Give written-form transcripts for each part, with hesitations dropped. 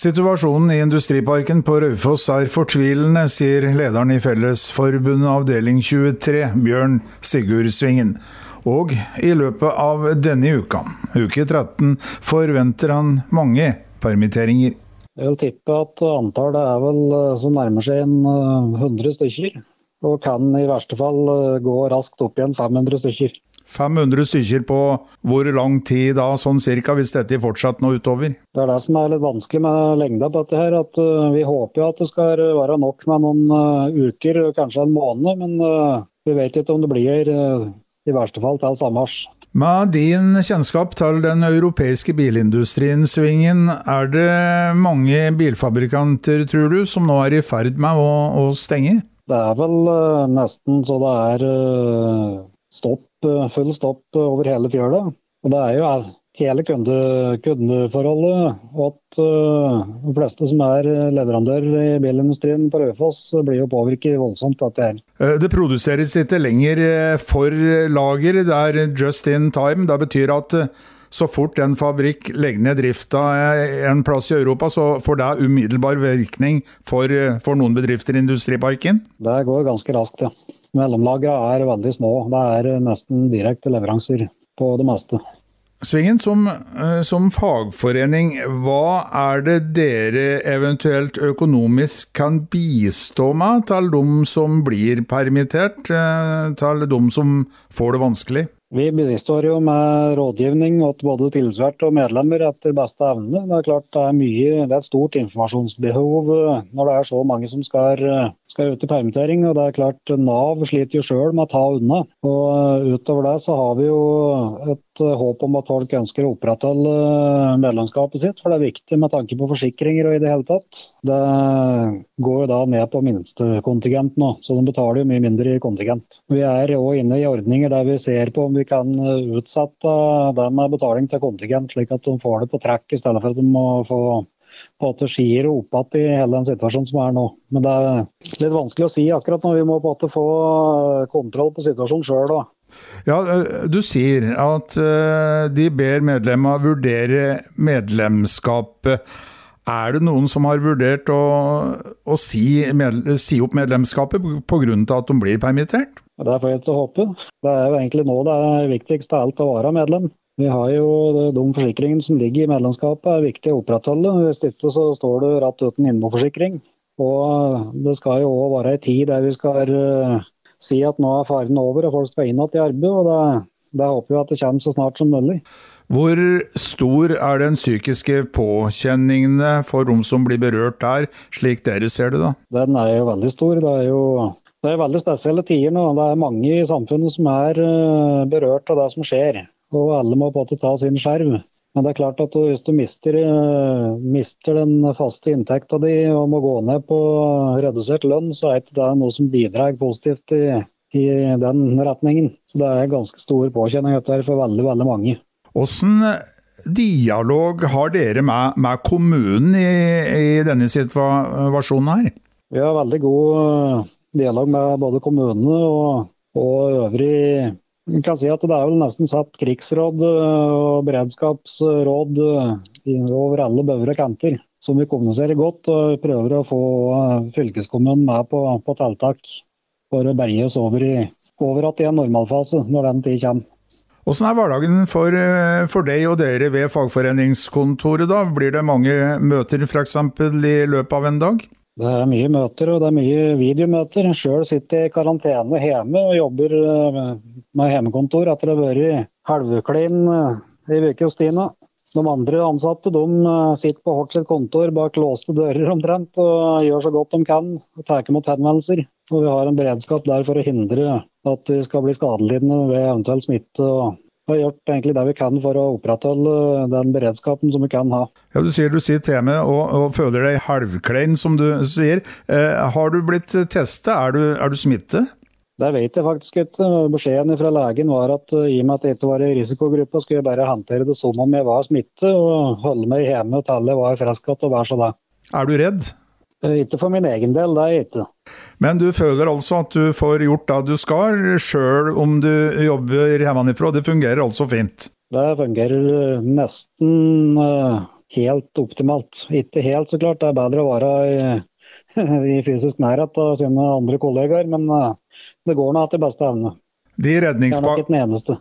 Situasjonen i industriparken på Raufoss fortvilende, sier lederen i Fellesforbundet avdeling 23, Bjørn Sigurd Svingen. Og i løpet av denne uka, uke 13, forventer han mange permitteringer. Jeg vil tippe at antallet vel så nærmer seg 100 stykker, og kan i verste fall gå raskt opp igjen 500 stykker. 500 stykker på hvor lang tid da, sånn cirka, hvis dette fortsatt nå utover? Det det som litt vanskelig med lengda på dette her, at vi håper jo at det skal være nok med noen uker, kanskje en måned, men vi vet ikke om det blir i verste fall til sommers. Med din kjennskap til den europeiske bilindustrien, Svingen, det mange bilfabrikanter, tror du, som nå i ferd med å stenge? Det vel nesten så det full stopp over hele fjøla. Og det jo hele kundeforholdet, og at de fleste som leverandører i bilindustrien på Raufoss blir jo påvirket voldsomt av dette her. Det produseres ikke lenger for lager, det just in time. Det betyr at så fort en fabrikk legger ned drifta en plass i Europa, så får det umiddelbar virkning for noen bedrifter i industriparken? Det går ganske raskt, ja. Mellomlagene veldig små. Det nesten direkte leveranser på det meste. Svingen, som fagforening, hva det dere eventuelt økonomisk kan bistå med til de som blir permittert, til de som får det vanskelig? Vi bistår jo med rådgivning til både tilsvert og medlemmer etter beste evne. Det klart det et stort informasjonsbehov når det så mange som skal ut i permittering, og det klart Nav sliter jo selv med å ta unna. Og utover det så har vi jo et håp om at folk ønsker å opprettholde medlemskapet sitt, for det viktig med tanke på forsikringer og i det hele tatt. Det går jo da ned på minstekontingent nå, så de betaler jo mye mindre i kontingent. Vi jo inne i ordninger der vi ser på om vi kan utsette det med betaling til kontingent, slik at de får det på trekk i stedet for at de må få på at det skier opp i hele den situasjonen som nå. Men det litt vanskelig å si akkurat når vi må på at få kontroll på situasjonen selv da. Ja, du sier at de ber medlemmer vurdere medlemskapet. Det noen som har vurdert å si opp medlemskapet på grunn av at de blir permittert? Det får jeg ikke håpe. Det jo egentlig nå det viktigste av alt å være medlem. Vi har jo de forsikringene som ligger i medlemskapet viktig å opprettholde. Hvis ikke så står det rett uten innboforsikring. Og det skal jo også være en tid der vi skal si at nå faren over og folk skal inn i arbeid, og det håper vi at det kommer så snart som mulig. Hvor stor den psykiske påkjenningene for de som blir berørt der, slik dere ser det da? Den jo veldig stor. Det veldig spesielle tider nå. Det mange i samfunnet som berørt av det som skjer. Og alle må på å ta sin skjerv. Men det klart at hvis du mister den faste inntekten din og må gå ned på redusert lønn, så ikke det noe som bidrar positivt i den retningen. Så det ganske stor påkjenning for veldig, veldig mange. Hvordan dialog har dere med kommunen i denne situasjonen her? Vi har veldig god dialog med både kommunene og øvrig. Vi kan si at det vel nesten satt krigsråd og beredskapsråd over alle bøver og kanter, som vi kommuniserer godt og prøver å få fylkeskommunen med på tiltak for å berge oss over at i en normalfase når den tid kommer. Hvordan hverdagen for deg og dere ved fagforeningskontoret da? Blir det mange møter for eksempel i løpet av en dag? Det mye møter, og det mye videomøter. Selv sitter jeg i karantene hjemme og jobber med hjemmekontor etter å ha vært halvklein i uke hos Stina. De andre ansatte de sitter på hvert sitt kontor bak låste dører omtrent og gjør så godt de kan og tar imot henvendelser. Og vi har en beredskap der for å hindre at vi skal bli skadelidende ved eventuell smitte og har gjort egentlig det vi kan for å opprettholde den beredskapen som vi kan ha. Ja, du sier du sitter hjemme og føler deg halvklein, som du sier. Har du blitt testet? Er du smittet? Det vet jeg faktisk ikke. Beskjeden fra legen var at i og med at jeg ikke var i risikogruppa, skulle jeg bare håndtere det som om jeg var smittet og holde meg hjemme til alle var friske og være så det. Er du redd? Ikke for min egen del, det jeg ikke. Men du føler altså at du får gjort det du skal, selv om du jobber hjemmefra, og det fungerer altså fint? Det fungerer nesten helt optimalt. Ikke helt så klart, det er bedre å være i fysisk nærhet av sine andre kollegaer, men det går nå etter beste evne. Det er nok ikke den eneste.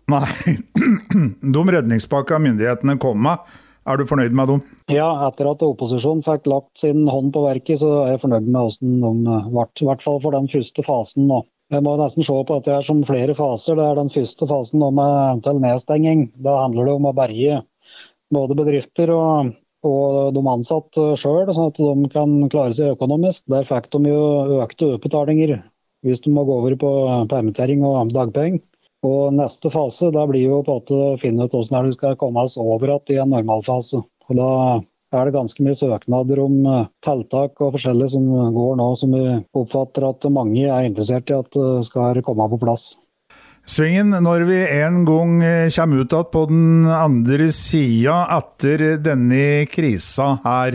Nei, de redningspakka myndighetene kom med, er du fornøyd med dem? Ja, etter at opposisjonen fikk lagt sin hånd på verket, så er jeg fornøyd med hvordan de ble, i hvert fall for den første fasen nå. Jeg må nesten se på at det er som flere faser. Det er den første fasen om eventuell nedstenging. Da handler det om å berge både bedrifter og de ansatte selv, sånn at de kan klare seg økonomisk. Der fikk de jo økte utbetalinger hvis de må gå over på permittering og dagpenger. Og neste fase, da blir jo på en måte å finne ut hvordan det skal komme oss over at i en normalfase. Og da er det ganske mye søknader om tiltak og forskjellige som går nå, som vi oppfatter at mange er interessert i at skal komme på plass. Svingen, når vi en gang kommer ut på den andre siden etter denne krisa her,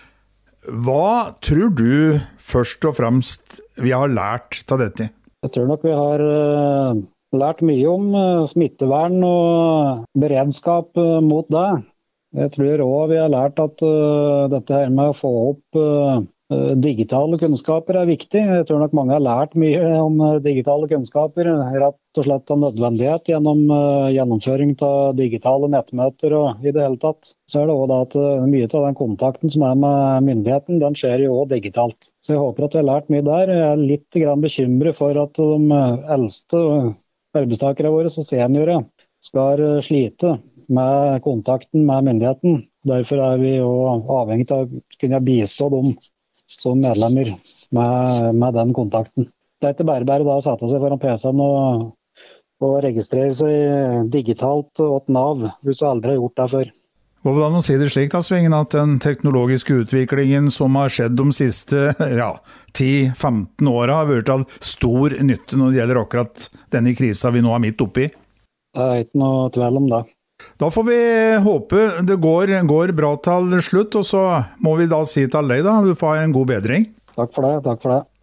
hva tror du først og fremst vi har lært av dette? Jeg tror nok vi har lært mye om smittevern og beredskap mot det. Jeg tror også vi har lært at dette her med å få opp digitale kunnskaper er viktig. Jeg tror nok mange har lært mye om digitale kunnskaper, rett og slett av nødvendighet gjennom gjennomføring av digitale nettmøter og i det hele tatt. Så er det også at mye av den kontakten som er med myndigheten, den skjer jo også digitalt. Så jeg håper at vi har lært mye der. Jeg er litt bekymret for at de eldste arbeidstakere våre og seniorer skal slite med kontakten med myndigheten. Derfor er vi jo avhengig av å kunne bistå dem som medlemmer med den kontakten. Det er ikke bare da å sette seg foran PC-en og registrere seg digitalt åt Nav, hvis du aldri har gjort det før. Hva vil du si det slik da, Svingen, at den teknologiske utviklingen som har skjedd de siste 10-15 årene har vært av stor nytte når det gjelder akkurat denne krisa vi nå er midt oppi? Det er ikke noe tvil om det. Da får vi håpe det går bra til slutt, og så må vi da si til deg da, du får ha en god bedring. Takk for det.